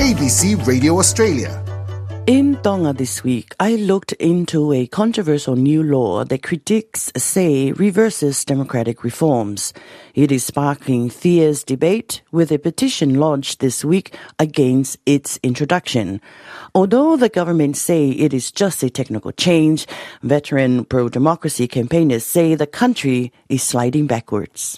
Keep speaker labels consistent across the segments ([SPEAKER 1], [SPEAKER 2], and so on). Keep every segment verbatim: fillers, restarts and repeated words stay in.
[SPEAKER 1] A B C Radio Australia.
[SPEAKER 2] In Tonga this week, I looked into a controversial new law that critics say reverses democratic reforms. It is sparking fierce debate with a petition lodged this week against its introduction. Although the government say it is just a technical change, veteran pro-democracy campaigners say the country is sliding backwards.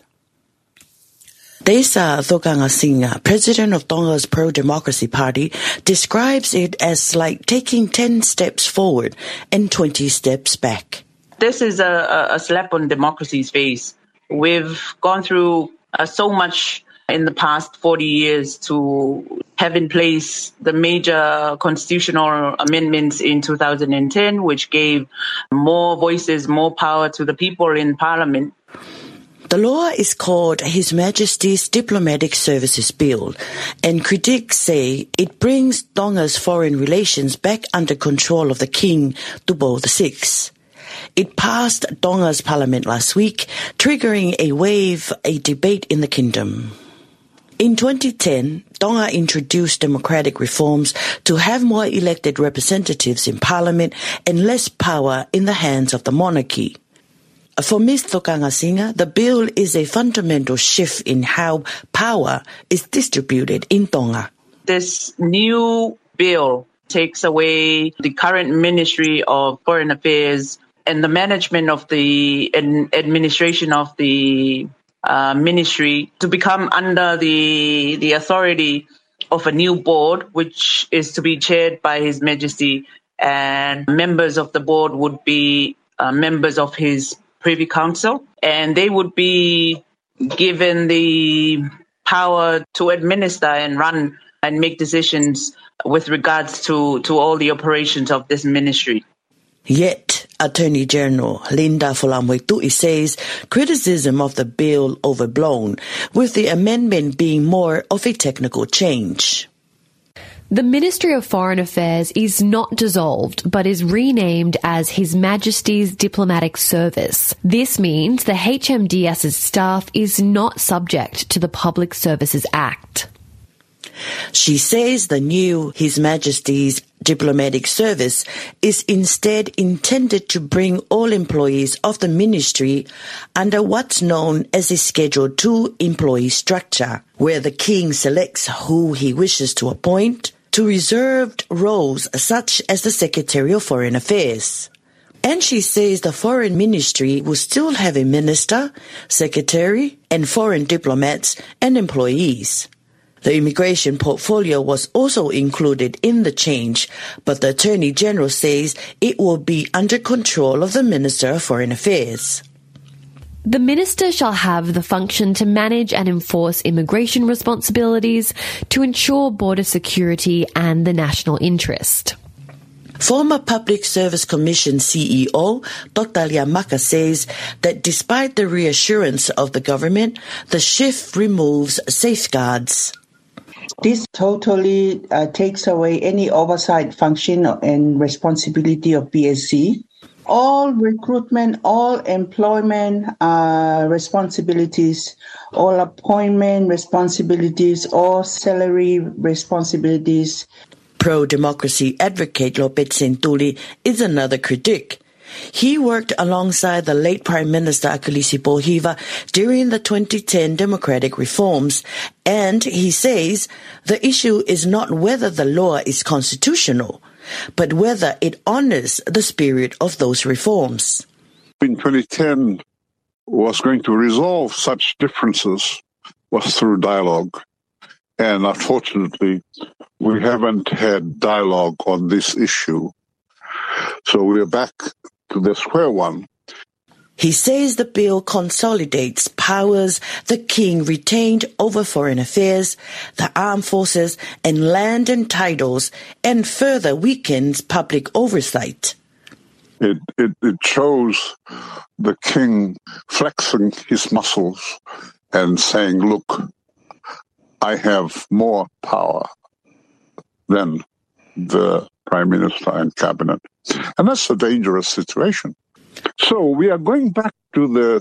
[SPEAKER 2] Desa Thokangasinga, president of Tonga's pro-democracy party, describes it as like taking ten steps forward and twenty steps back.
[SPEAKER 3] This is a, a slap on democracy's face. We've gone through uh, so much in the past forty years to have in place the major constitutional amendments in two thousand ten, which gave more voices, more power to the people in Parliament.
[SPEAKER 2] The law is called His Majesty's Diplomatic Services Bill, and critics say it brings Tonga's foreign relations back under control of the King, Tupou the sixth. It passed Tonga's parliament last week, triggering a wave, a debate in the kingdom. In twenty ten, Tonga introduced democratic reforms to have more elected representatives in parliament and less power in the hands of the monarchy. For Miz Thokangasinga, the bill is a fundamental shift in how power is distributed in Tonga.
[SPEAKER 3] This new bill takes away the current Ministry of Foreign Affairs and the management of the administration of the uh, ministry to become under the, the authority of a new board, which is to be chaired by His Majesty, and members of the board would be uh, members of His Privy Council, and they would be given the power to administer and run and make decisions with regards to, to all the operations of this ministry.
[SPEAKER 2] Yet, Attorney General Linda Folamwetui says criticism of the bill overblown, with the amendment being more of a technical change.
[SPEAKER 4] The Ministry of Foreign Affairs is not dissolved, but is renamed as His Majesty's Diplomatic Service. This means the H M D S's staff is not subject to the Public Services Act.
[SPEAKER 2] She says the new His Majesty's Diplomatic Service is instead intended to bring all employees of the ministry under what's known as a Schedule two employee structure, where the King selects who he wishes to appoint to reserved roles such as the Secretary of Foreign Affairs. And she says the Foreign Ministry will still have a minister, secretary, and foreign diplomats and employees. The immigration portfolio was also included in the change, but the Attorney General says it will be under control of the Minister of Foreign Affairs.
[SPEAKER 4] The minister shall have the function to manage and enforce immigration responsibilities to ensure border security and the national interest.
[SPEAKER 2] Former Public Service Commission C E O Doctor Liamaka says that despite the reassurance of the government, the shift removes safeguards.
[SPEAKER 5] This totally uh, takes away any oversight function and responsibility of B S C. All recruitment, all employment uh, responsibilities, all appointment responsibilities, all salary responsibilities.
[SPEAKER 2] Pro-democracy advocate Lopet Sentuli is another critic. He worked alongside the late Prime Minister Akilisi Pohiva during the twenty ten democratic reforms, and he says the issue is not whether the law is constitutional, but whether it honors the spirit of those reforms.
[SPEAKER 6] In twenty ten, was going to resolve such differences was through dialogue. And unfortunately, we haven't had dialogue on this issue. So we're back to the square one.
[SPEAKER 2] He says the bill consolidates powers the king retained over foreign affairs, the armed forces, and land and titles, and further weakens public oversight.
[SPEAKER 6] It, it, it shows the king flexing his muscles and saying, look, I have more power than the Prime Minister and Cabinet. And that's a dangerous situation. So we are going back to the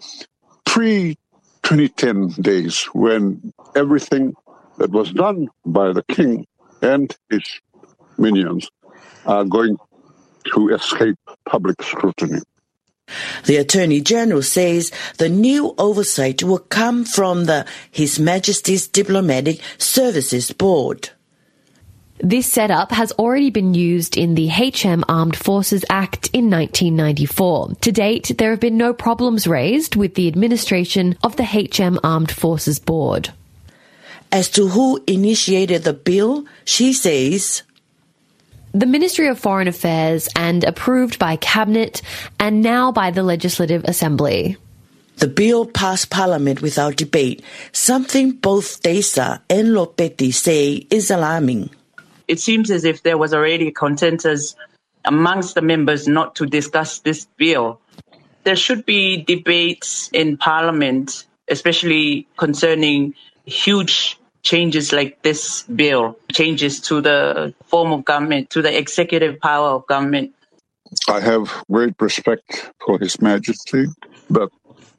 [SPEAKER 6] pre twenty ten days when everything that was done by the king and his minions are going to escape public scrutiny.
[SPEAKER 2] The Attorney General says the new oversight will come from the His Majesty's Diplomatic Services Board.
[SPEAKER 4] This setup has already been used in the H M Armed Forces Act in nineteen ninety-four. To date, there have been no problems raised with the administration of the H M Armed Forces Board.
[SPEAKER 2] As to who initiated the bill, she says,
[SPEAKER 4] the Ministry of Foreign Affairs and approved by Cabinet and now by the Legislative Assembly.
[SPEAKER 2] The bill passed Parliament without debate, something both Desa and Lopeti say is alarming.
[SPEAKER 3] It seems as if there was already a consensus amongst the members not to discuss this bill. There should be debates in Parliament, especially concerning huge changes like this bill, changes to the form of government, to the executive power of government.
[SPEAKER 6] I have great respect for His Majesty, but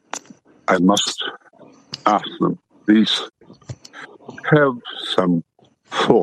[SPEAKER 6] I must ask them, please have some thought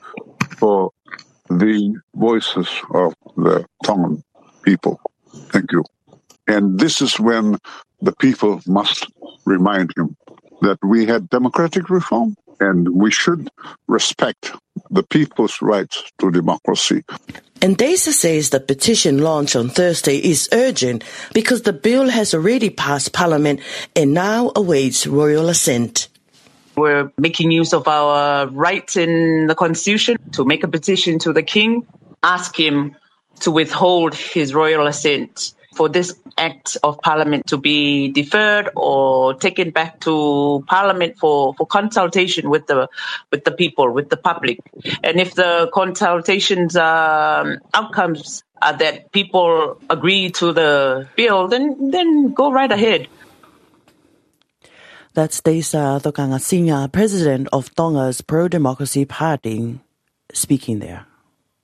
[SPEAKER 6] for the voices of the Tongan people. Thank you. And this is when the people must remind him that we had democratic reform and we should respect the people's rights to democracy.
[SPEAKER 2] And Desa says the petition launched on Thursday is urgent because the bill has already passed Parliament and now awaits royal assent.
[SPEAKER 3] We're making use of our rights in the Constitution to make a petition to the King, ask him to withhold his royal assent for this act of Parliament to be deferred or taken back to Parliament for, for consultation with the with the people, with the public. And if the consultations um, outcomes are that people agree to the bill, then then go right ahead.
[SPEAKER 2] That's Desa Tokanga Singa, president of Tonga's pro-democracy party, speaking there.